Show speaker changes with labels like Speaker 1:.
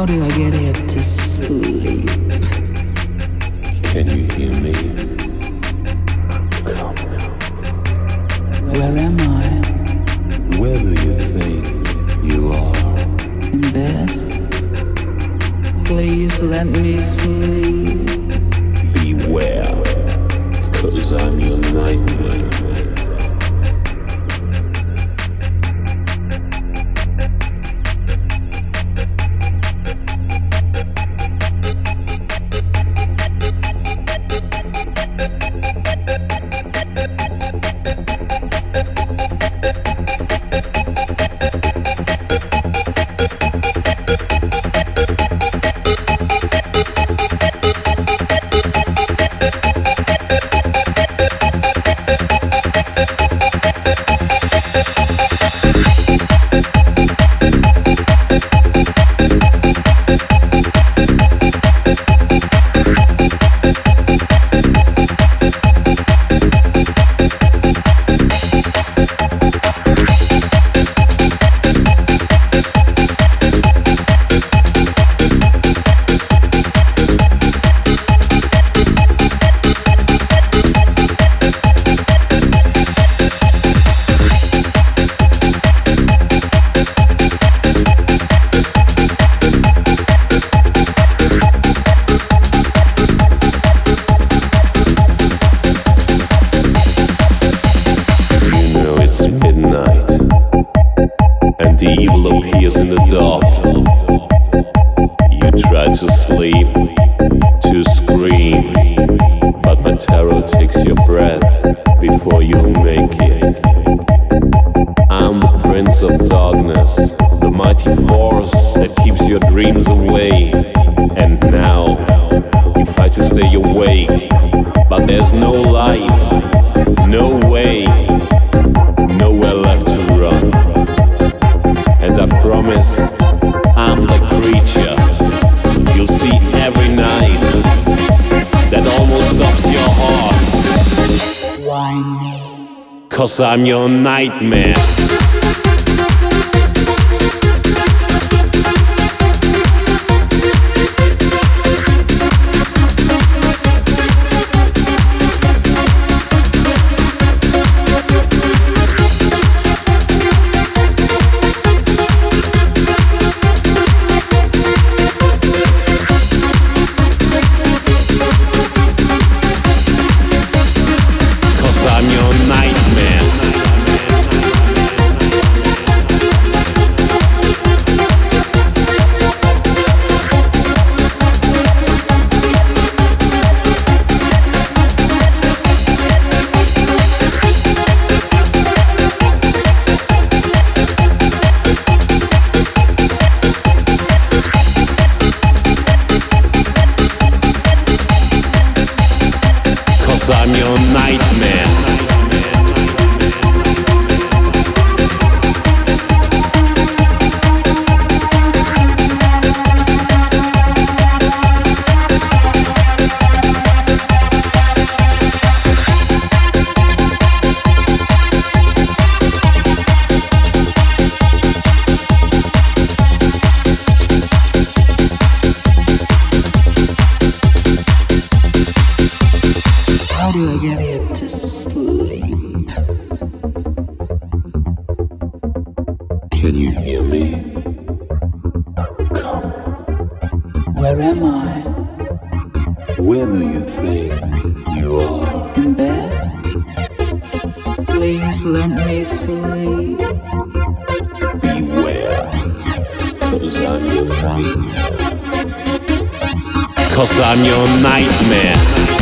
Speaker 1: do I get here to sleep?
Speaker 2: Can you hear me? Come.
Speaker 1: Where am I?
Speaker 2: Where do you think you are?
Speaker 1: In bed? Please let me sleep.
Speaker 2: Beware, 'cause I'm your nightmare. And the evil appears in the dark. You try to sleep, to scream, but my terror takes your breath before you make it. I'm the Prince of Darkness, the mighty force that keeps your dreams away. And now you fight to stay awake, but there's no light, no way, nowhere left to run. And I promise I'm the creature you'll see every night that almost stops your heart.
Speaker 1: Why me?
Speaker 2: 'Cause I'm your nightmare. I'm your nightmare.
Speaker 1: How do I get here to sleep?
Speaker 2: Can you hear me? Come.
Speaker 1: Where am I?
Speaker 2: Where do you think you are?
Speaker 1: In bed? Please let me sleep.
Speaker 2: Beware, 'cause I'm your nightmare. 'Cause I'm your nightmare.